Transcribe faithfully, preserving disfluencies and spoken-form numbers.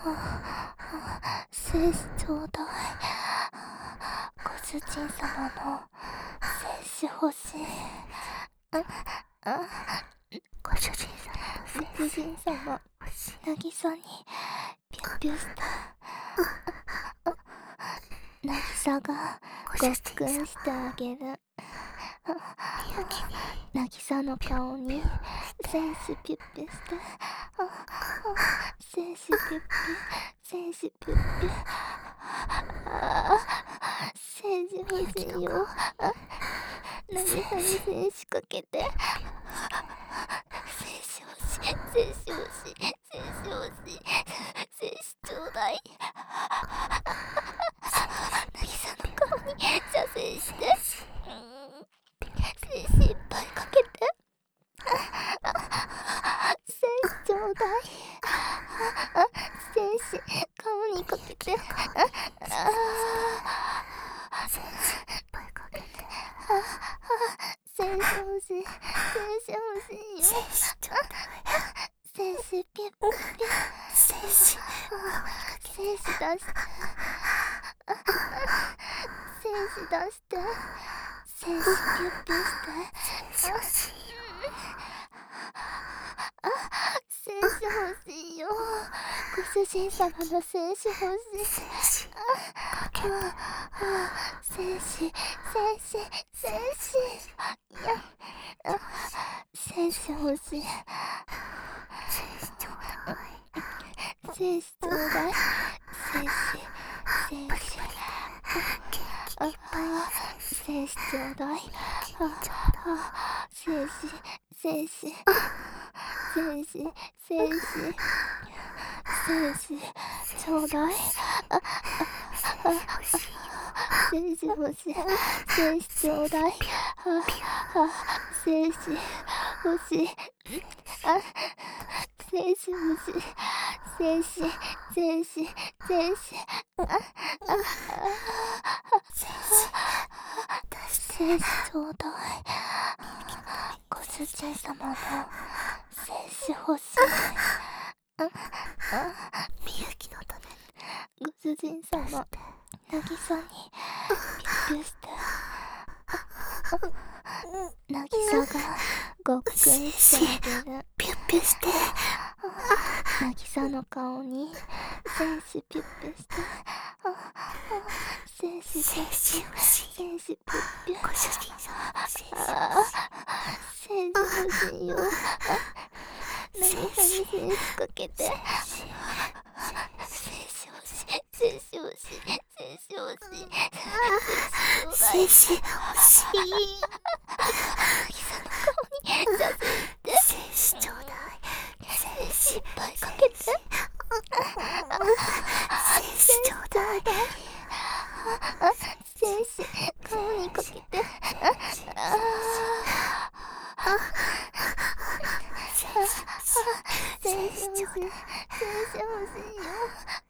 精子ちょうだい。ご主人様の精子欲しい。ご主人様のご主人様、渚にピュッピュした渚がごっくんしてあげる。渚の顔に精子ピュッピュして、精子ピュッピュ、精子ピュッピュ、精子欲しいよ。渚に精子かけて。精子欲しい、精子欲しい、精子欲しい、精子ちょうだい。渚の顔に射精して、精子いっぱいかけて。精子ちょうだい。精子顔にかけて。精子いっぱいかけて。精子欲しい、精子欲しいよ。精子ピュッピュッ、精子精子出して、精子出して、精子ピュッピュして。精子欲しいよ。精子欲しいよ。ご主人様の精子欲しい。精子かけて。精子、精子、精子。いや、精子欲しい。精子ちょうだい。精子ちょうだい。精子、精子。ああ、精子ちょうだい。あ、精子、精子。精子、精子。精子ちょうだい。あ、あ、精子欲しい。精子ちょうだい。あ、あ、精子欲しい。あ、精子欲しい。精子、精子、精子。あ、あ、精子ちょうだい。ご主人様の精子欲しい。あ、あ、みゆきのためにご主人様、渚にピュッピュして。渚がごっくんしてあげる。ピュッピュして。渚の顔に精子ピュッピュして。精子精子欲しい。精子ピュッピュ。ご主人様精子欲しいよ。渚に精子かけて。精子欲しい。精子欲しい。精子欲しい。精子欲しい。渚の顔に射精して。精子ちょうだい。精子いっぱいかけて。精子ちょうだい。精子顔にかけて。精子欲しい。精子欲しいよ。